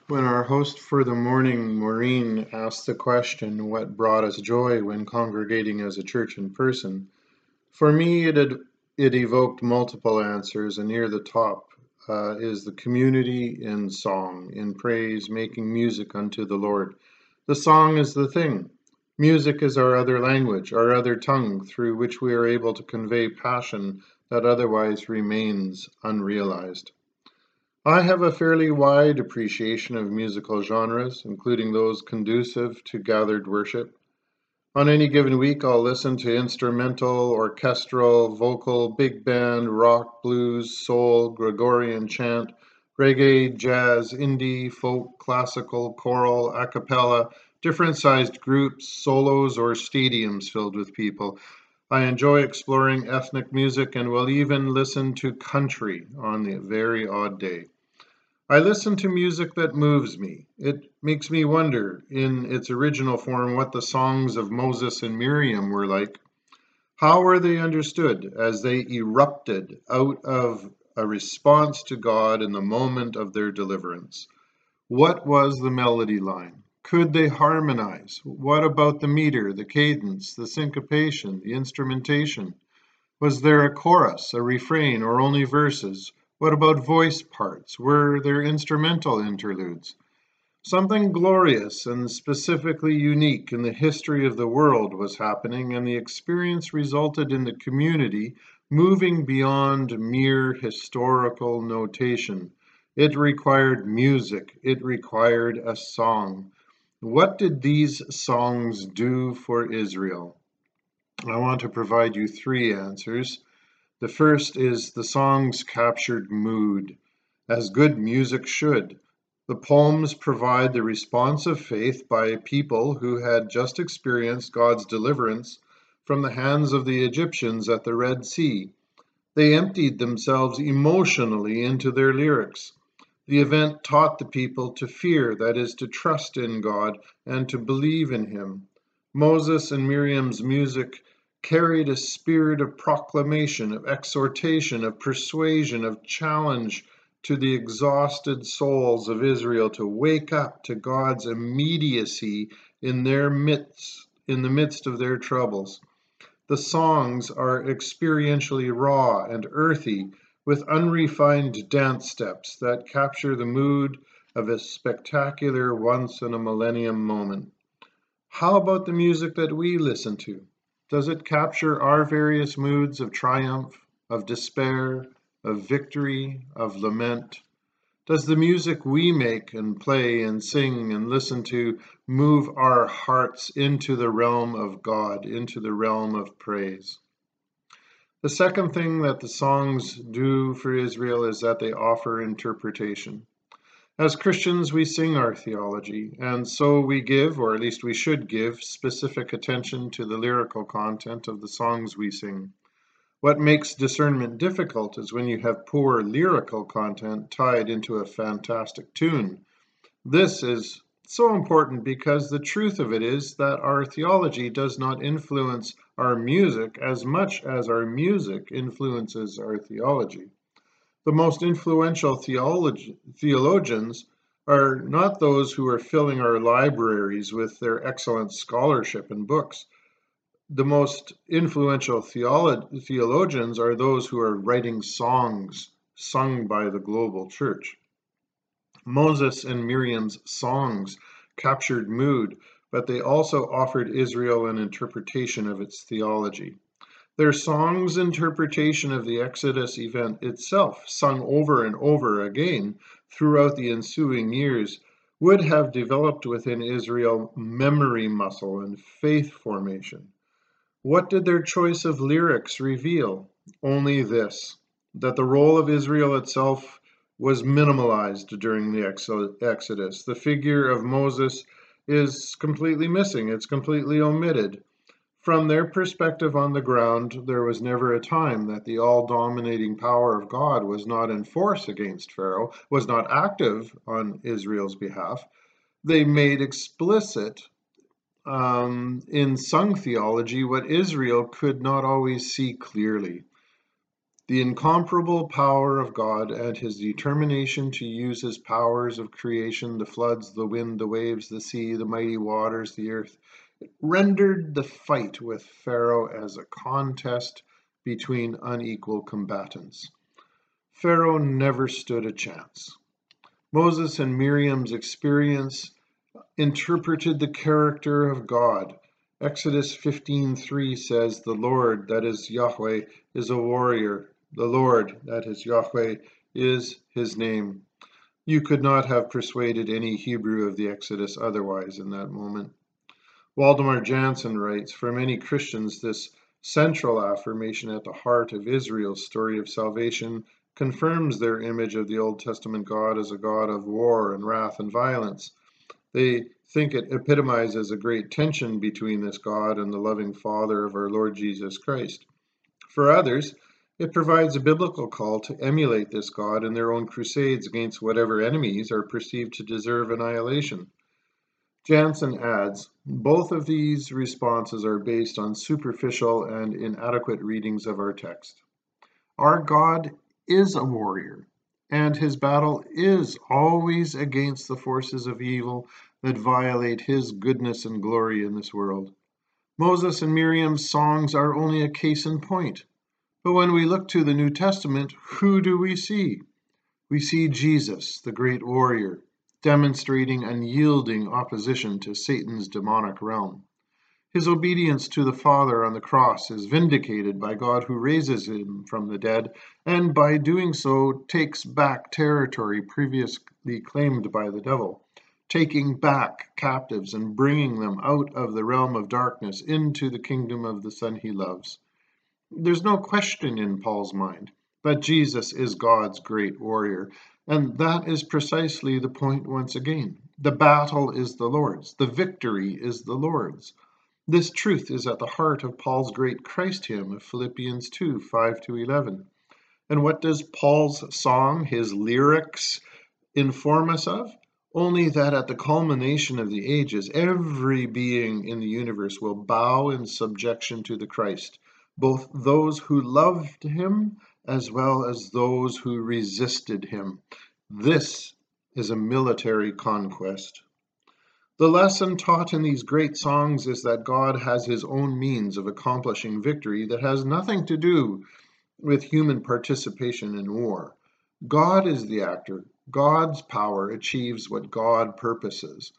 When our host for the morning, Maureen, asked the question, what brought us joy when congregating as a church in person, for me it evoked multiple answers, and near the top is the community in song, in praise, making music unto the Lord. The song is the thing. Music is our other language, our other tongue, through which we are able to convey passion that otherwise remains unrealized. I have a fairly wide appreciation of musical genres, including those conducive to gathered worship. On any given week, I'll listen to instrumental, orchestral, vocal, big band, rock, blues, soul, Gregorian chant, reggae, jazz, indie, folk, classical, choral, a cappella, different sized groups, solos, or stadiums filled with people. I enjoy exploring ethnic music and will even listen to country on the very odd day. I listen to music that moves me. It makes me wonder, in its original form, what the songs of Moses and Miriam were like. How were they understood as they erupted out of a response to God in the moment of their deliverance? What was the melody line? Could they harmonize? What about the meter, the cadence, the syncopation, the instrumentation? Was there a chorus, a refrain, or only verses? What about voice parts? Were there instrumental interludes? Something glorious and specifically unique in the history of the world was happening, and the experience resulted in the community moving beyond mere historical notation. It required music, it required a song. What did these songs do for Israel? I want to provide you three answers. The first is the songs captured mood, as good music should. The poems provide the response of faith by a people who had just experienced God's deliverance from the hands of the Egyptians at the Red Sea. They emptied themselves emotionally into their lyrics. The event taught the people to fear, that is, to trust in God and to believe in Him. Moses and Miriam's music carried a spirit of proclamation, of exhortation, of persuasion, of challenge to the exhausted souls of Israel to wake up to God's immediacy in their midst, in the midst of their troubles. The songs are experientially raw and earthy, with unrefined dance steps that capture the mood of a spectacular once in a millennium moment. How about the music that we listen to? Does it capture our various moods of triumph, of despair, of victory, of lament? Does the music we make and play and sing and listen to move our hearts into the realm of God, into the realm of praise? The second thing that the songs do for Israel is that they offer interpretation. As Christians, we sing our theology, and so we give, or at least we should give, specific attention to the lyrical content of the songs we sing. What makes discernment difficult is when you have poor lyrical content tied into a fantastic tune. This is so important because the truth of it is that our theology does not influence our music as much as our music influences our theology. The most influential theologians are not those who are filling our libraries with their excellent scholarship and books. The most influential theologians are those who are writing songs sung by the global church. Moses and Miriam's songs captured mood, but they also offered Israel an interpretation of its theology. Their song's interpretation of the Exodus event itself, sung over and over again throughout the ensuing years, would have developed within Israel memory muscle and faith formation. What did their choice of lyrics reveal? Only this, that the role of Israel itself was minimalized during the Exodus. The figure of Moses is completely missing, it's completely omitted. From their perspective on the ground, there was never a time that the all dominating power of God was not in force against Pharaoh, was not active on Israel's behalf. They made explicit in sung theology what Israel could not always see clearly. The incomparable power of God and his determination to use his powers of creation, the floods, the wind, the waves, the sea, the mighty waters, the earth, rendered the fight with Pharaoh as a contest between unequal combatants. Pharaoh never stood a chance. Moses and Miriam's experience interpreted the character of God. Exodus 15:3 says, "The Lord, that is Yahweh, is a warrior. The Lord, that is Yahweh, is his name." You could not have persuaded any Hebrew of the Exodus otherwise in that moment. Waldemar Jansen writes, "For many Christians, this central affirmation at the heart of Israel's story of salvation confirms their image of the Old Testament God as a God of war and wrath and violence. They think it epitomizes a great tension between this God and the loving Father of our Lord Jesus Christ. For others, it provides a biblical call to emulate this God in their own crusades against whatever enemies are perceived to deserve annihilation." Jansen adds, "Both of these responses are based on superficial and inadequate readings of our text. Our God is a warrior, and his battle is always against the forces of evil that violate his goodness and glory in this world. Moses and Miriam's songs are only a case in point. But when we look to the New Testament, who do we see? We see Jesus, the great warrior, demonstrating unyielding opposition to Satan's demonic realm. His obedience to the Father on the cross is vindicated by God, who raises him from the dead, and by doing so takes back territory previously claimed by the devil, taking back captives and bringing them out of the realm of darkness into the kingdom of the Son he loves. There's no question in Paul's mind that Jesus is God's great warrior, and that is precisely the point once again. The battle is the Lord's. The victory is the Lord's. This truth is at the heart of Paul's great Christ hymn of Philippians 2, 5-11. And what does Paul's song, his lyrics, inform us of? Only that at the culmination of the ages, every being in the universe will bow in subjection to the Christ, both those who loved him as well as those who resisted him. This is a military conquest. The lesson taught in these great songs is that God has his own means of accomplishing victory that has nothing to do with human participation in war. God is the actor. God's power achieves what God purposes.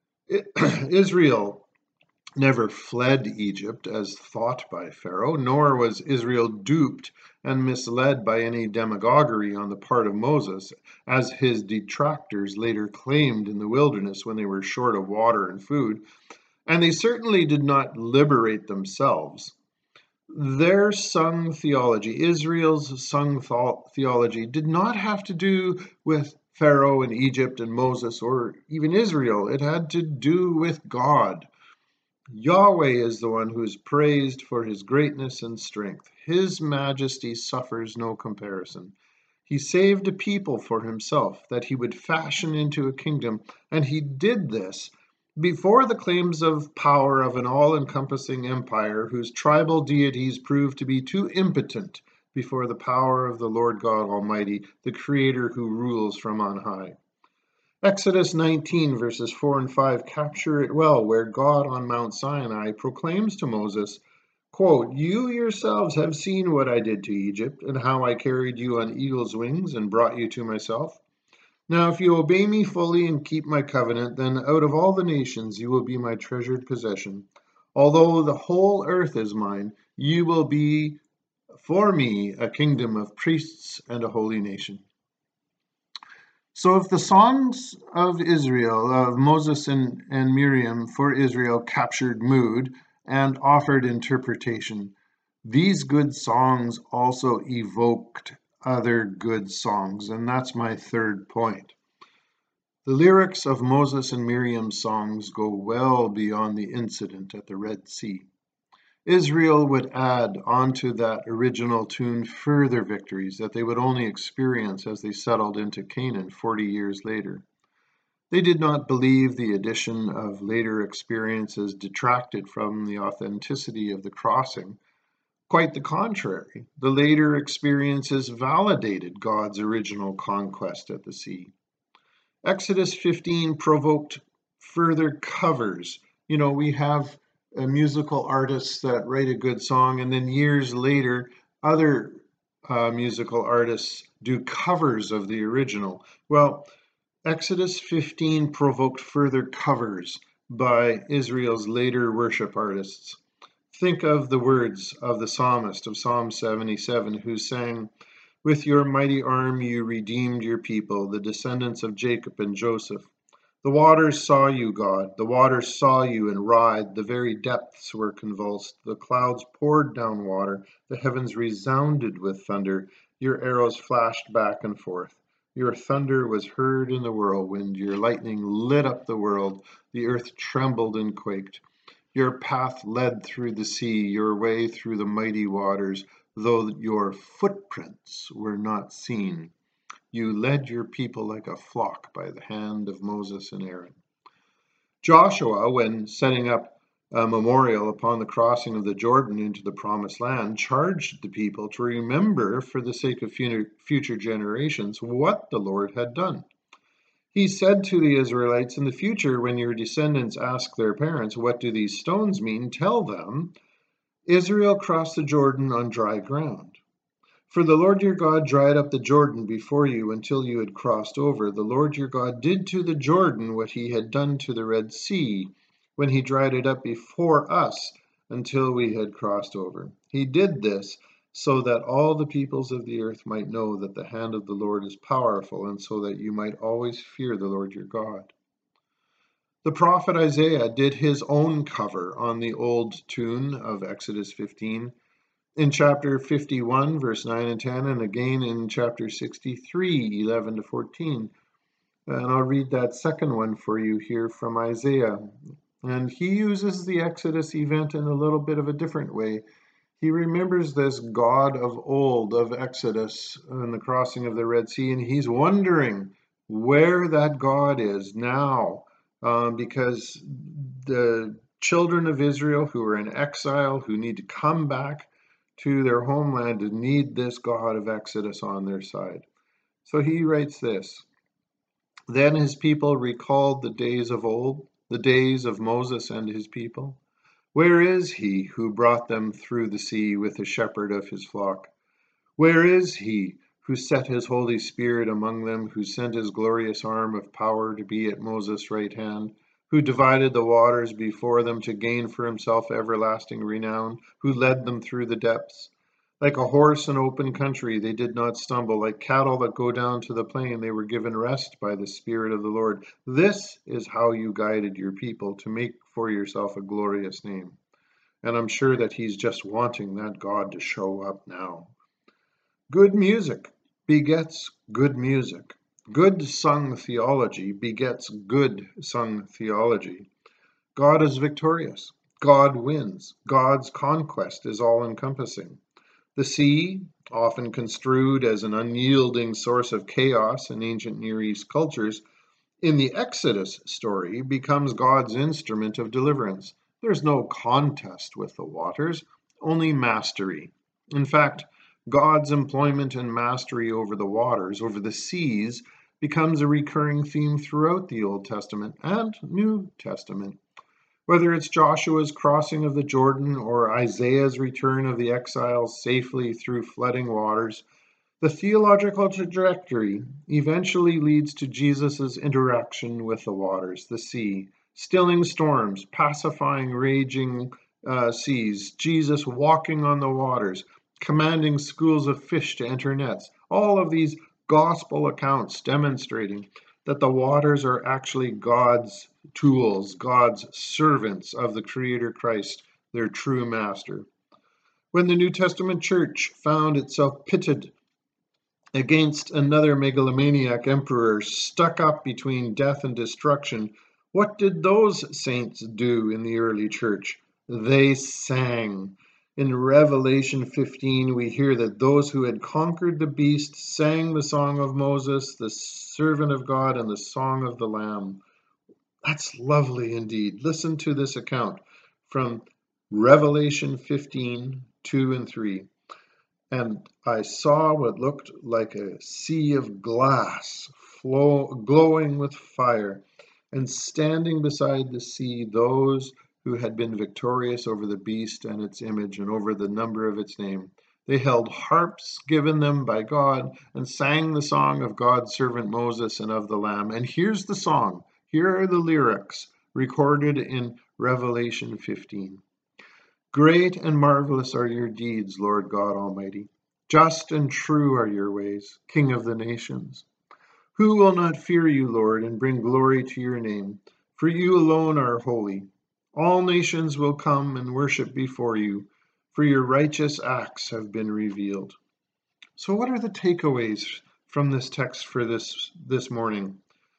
Israel never fled Egypt as thought by Pharaoh, nor was Israel duped and misled by any demagoguery on the part of Moses, as his detractors later claimed in the wilderness when they were short of water and food. And they certainly did not liberate themselves. Their sung theology, Israel's sung theology, did not have to do with Pharaoh and Egypt and Moses or even Israel. It had to do with God. Yahweh is the one who is praised for his greatness and strength. His majesty suffers no comparison. He saved a people for himself, that he would fashion into a kingdom, and he did this before the claims of power of an all-encompassing empire whose tribal deities proved to be too impotent before the power of the Lord God Almighty, the Creator who rules from on high. Exodus 19, verses 4 and 5 capture it well, where God on Mount Sinai proclaims to Moses, quote, "You yourselves have seen what I did to Egypt, and how I carried you on eagle's wings and brought you to myself. Now if you obey me fully and keep my covenant, then out of all the nations you will be my treasured possession. Although the whole earth is mine, you will be for me a kingdom of priests and a holy nation." So if the songs of Israel, of Moses and Miriam for Israel captured mood and offered interpretation, these good songs also evoked other good songs, and that's my third point. The lyrics of Moses and Miriam's songs go well beyond the incident at the Red Sea. Israel would add onto that original tune further victories that they would only experience as they settled into Canaan 40 years later. They did not believe the addition of later experiences detracted from the authenticity of the crossing. Quite the contrary. The later experiences validated God's original conquest at the sea. Exodus 15 provoked further covers. We have musical artists that write a good song, and then years later, other musical artists do covers of the original. Well, Exodus 15 provoked further covers by Israel's later worship artists. Think of the words of the psalmist of Psalm 77, who sang, "With your mighty arm you redeemed your people, the descendants of Jacob and Joseph. The waters saw you, God. The waters saw you and writhed. The very depths were convulsed. The clouds poured down water. The heavens resounded with thunder. Your arrows flashed back and forth. Your thunder was heard in the whirlwind. Your lightning lit up the world. The earth trembled and quaked. Your path led through the sea, your way through the mighty waters, though your footprints were not seen. You led your people like a flock by the hand of Moses and Aaron." Joshua, when setting up a memorial upon the crossing of the Jordan into the promised land, charged the people to remember, for the sake of future generations, what the Lord had done. He said to the Israelites, "In the future, when your descendants ask their parents, 'What do these stones mean?' tell them, 'Israel crossed the Jordan on dry ground. For the Lord your God dried up the Jordan before you until you had crossed over. The Lord your God did to the Jordan what he had done to the Red Sea, when he dried it up before us until we had crossed over. He did this so that all the peoples of the earth might know that the hand of the Lord is powerful, and so that you might always fear the Lord your God." The prophet Isaiah did his own cover on the old tune of Exodus 15 in chapter 51, verse 9 and 10, and again in chapter 63, 11 to 14. And I'll read that second one for you here from Isaiah. And he uses the Exodus event in a little bit of a different way. He remembers this God of old of Exodus and the crossing of the Red Sea, and he's wondering where that God is now, because the children of Israel who are in exile, who need to come back to their homeland, need this God of Exodus on their side. So he writes this: "Then his people recalled the days of old, the days of Moses and his people. Where is he who brought them through the sea with the shepherd of his flock? Where is he who set his Holy Spirit among them, who sent his glorious arm of power to be at Moses' right hand, who divided the waters before them to gain for himself everlasting renown, who led them through the depths? Like a horse in open country, they did not stumble. Like cattle that go down to the plain, they were given rest by the Spirit of the Lord. This is how you guided your people to make for yourself a glorious name." And I'm sure that he's just wanting that God to show up now. Good music begets good music. Good sung theology begets good sung theology. God is victorious. God wins. God's conquest is all-encompassing. The sea, often construed as an unyielding source of chaos in ancient Near East cultures, in the Exodus story becomes God's instrument of deliverance. There's no contest with the waters, only mastery. In fact, God's employment and mastery over the waters, over the seas, becomes a recurring theme throughout the Old Testament and New Testament. Whether it's Joshua's crossing of the Jordan or Isaiah's return of the exiles safely through flooding waters, the theological trajectory eventually leads to Jesus' interaction with the waters, the sea, stilling storms, pacifying raging seas, Jesus walking on the waters, commanding schools of fish to enter nets. All of these gospel accounts demonstrating that the waters are actually God's tools, God's servants of the Creator Christ, their true master. When the New Testament church found itself pitted against another megalomaniac emperor stuck up between death and destruction, what did those saints do in the early church? They sang. In Revelation 15, we hear that those who had conquered the beast sang the song of Moses, the servant of God, and the song of the Lamb. That's lovely indeed. Listen to this account from Revelation 15, 2 and 3. And I saw what looked like a sea of glass glowing with fire, and standing beside the sea those who had been victorious over the beast and its image and over the number of its name. They held harps given them by God and sang the song of God's servant Moses and of the Lamb. And here's the song. Here are the lyrics recorded in Revelation 15. Great and marvelous are your deeds, Lord God Almighty. Just and true are your ways, King of the nations. Who will not fear you, Lord, and bring glory to your name? For you alone are holy. All nations will come and worship before you, for your righteous acts have been revealed. So what are the takeaways from this text for this morning?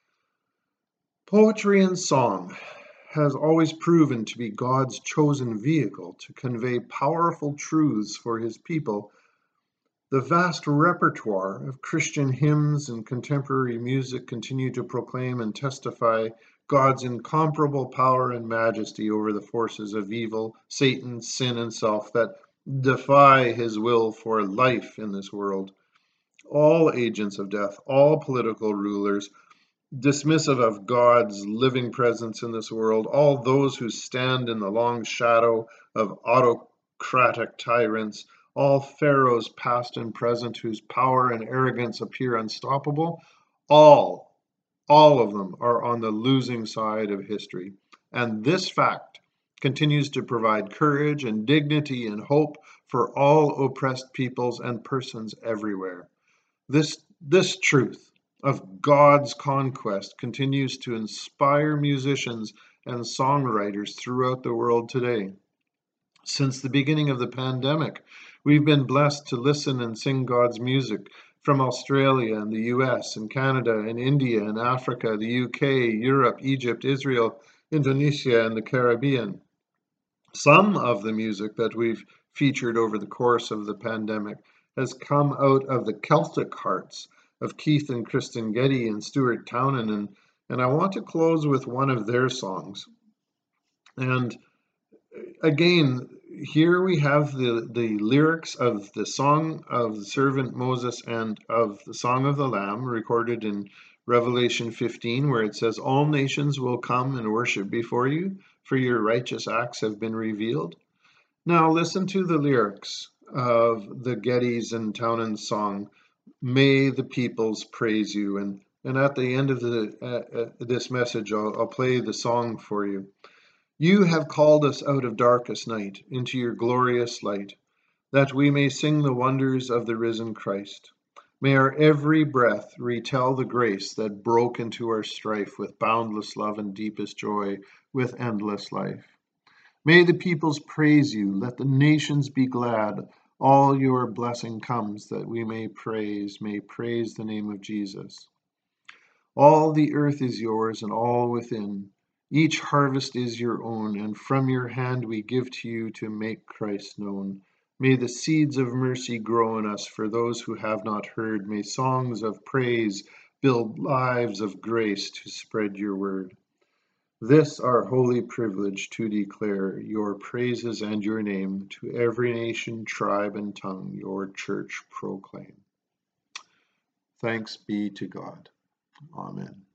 Poetry and song has always proven to be God's chosen vehicle to convey powerful truths for his people. The vast repertoire of Christian hymns and contemporary music continue to proclaim and testify God's incomparable power and majesty over the forces of evil, Satan, sin, and self that defy his will for life in this world. All agents of death, all political rulers, dismissive of God's living presence in this world, all those who stand in the long shadow of autocratic tyrants, all pharaohs past and present whose power and arrogance appear unstoppable, all of them are on the losing side of history. And this fact continues to provide courage and dignity and hope for all oppressed peoples and persons everywhere. This truth of God's conquest continues to inspire musicians and songwriters throughout the world today. Since the beginning of the pandemic, we've been blessed to listen and sing God's music from Australia and the US and Canada and India and Africa, the UK, Europe, Egypt, Israel, Indonesia, and the Caribbean. Some of the music that we've featured over the course of the pandemic has come out of the Celtic hearts of Keith and Kristen Getty and Stuart Townend, and I want to close with one of their songs. And again, here we have the lyrics of the song of the servant Moses and of the Song of the Lamb recorded in Revelation 15, where it says, "All nations will come and worship before you, for your righteous acts have been revealed." Now listen to the lyrics of the Gettys and Townend song, "May the peoples praise you." And at the end of this message, I'll play the song for you. You have called us out of darkest night into your glorious light, that we may sing the wonders of the risen Christ. May our every breath retell the grace that broke into our strife with boundless love and deepest joy, with endless life. May the peoples praise you, let the nations be glad. All your blessing comes that we may praise the name of Jesus. All the earth is yours and all within. Each harvest is your own, and from your hand we give to you to make Christ known. May the seeds of mercy grow in us for those who have not heard. May songs of praise build lives of grace to spread your word. This our holy privilege to declare your praises and your name to every nation, tribe, and tongue your church proclaim. Thanks be to God. Amen.